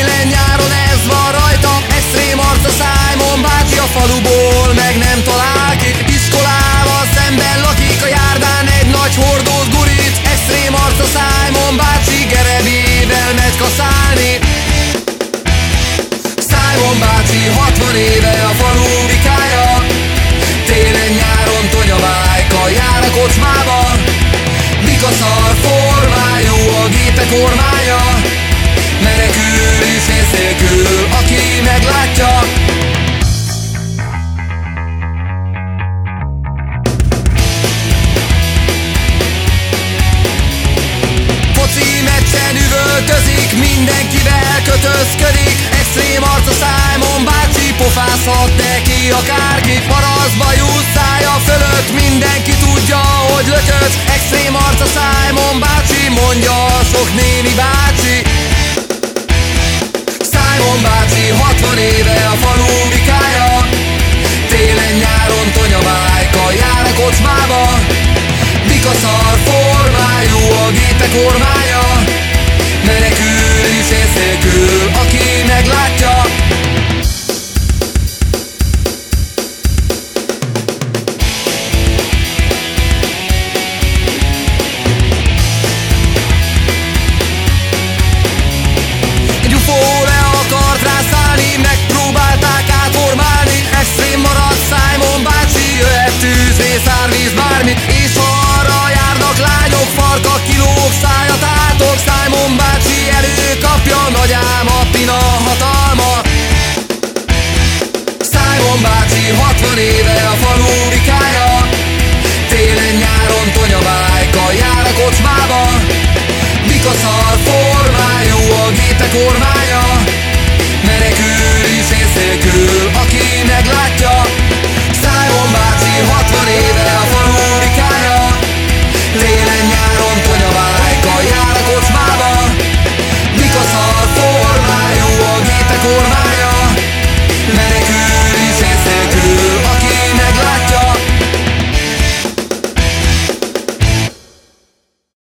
télen-nyáron ez van rajta. Extrém arc a Simon bácsi, a faluból meg nem talál ki. Iskolával szemben lakik, a járdán egy nagy hordót gurít. Extrém arc a Simon bácsi, gerebével megy kaszálni. Simon bácsi 60 éve, a falu bikája. Télen-nyáron tonyabájka, jár a kocsmába. Mikaszar formájú, a gépek kormánya. Menekül is ész nélkül, aki meglátja. Foci meccsen üvöltözik, mindenkivel kötözködik. Extrém arc a Simon bácsi, pofázhat neki akárki. Parasztba jut szája fölött, mindenki tudja, hogy lötyög. Extrém arc a Simon bácsi, mondja a sok néni bácsi. Simon bácsi 60 éve, a falu bikája. Télen-nyáron tonyabájka, jár a kocsmába. Mikaszar formájú, a gépek kormánya.